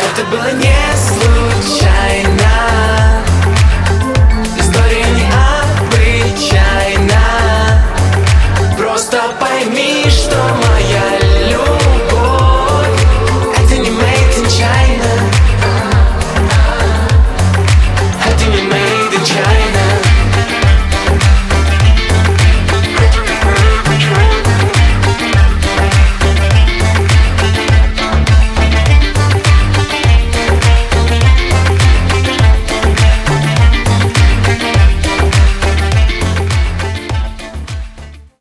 Это было не случайно, история необычайна. Просто пойми, что